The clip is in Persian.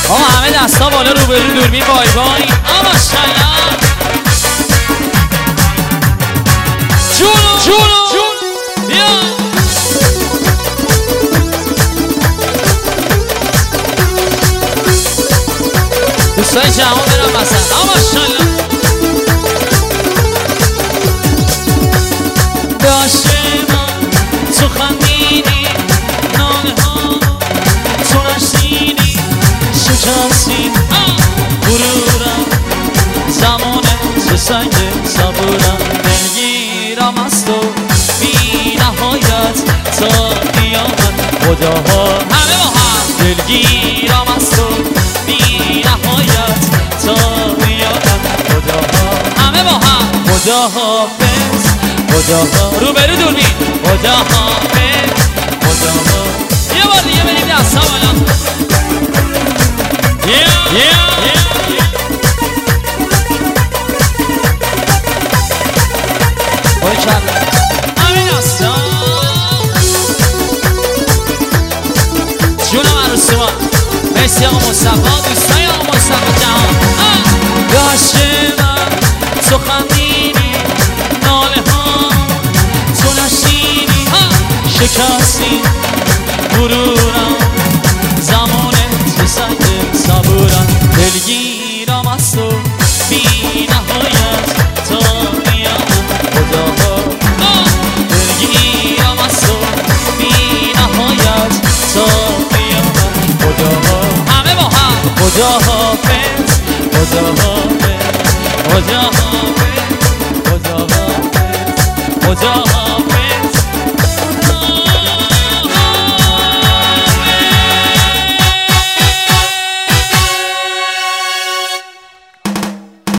آقا همه دستا بالا روبرو دوربین بای بای. ماشاءالله جونو بیا دوستای جوان برم مثلا. ماشاءالله داشته من تو خندیدی ناله ها تو نشینی شکستی غرورم زمانه تو سنگ صبورم دلگیرم از تو بی نهایت تا قیامت خداها همه با هم دلگیرم از تو بی نهایت تا قیامت خداها همه با هم خداحافظ خداها روبرو دوربین خداحافظ خداها یه بار دیگه بریم دستا بالا. همین دستا جونم عروسی ما مرسی آقا مصطفی دوستای آقا مصطفی جهان. داشته من تو خندیدی ناله ها تو نشینی شکستی غرورم زمانه تو سنگ صبورم دلگیرم از تو بی نهایت تا قیامت خداها دلگیرم از تو بی نهایت تا قیامت خداها همه با هم خداحافظ خداحافظ خداحافظ خداحافظ خدا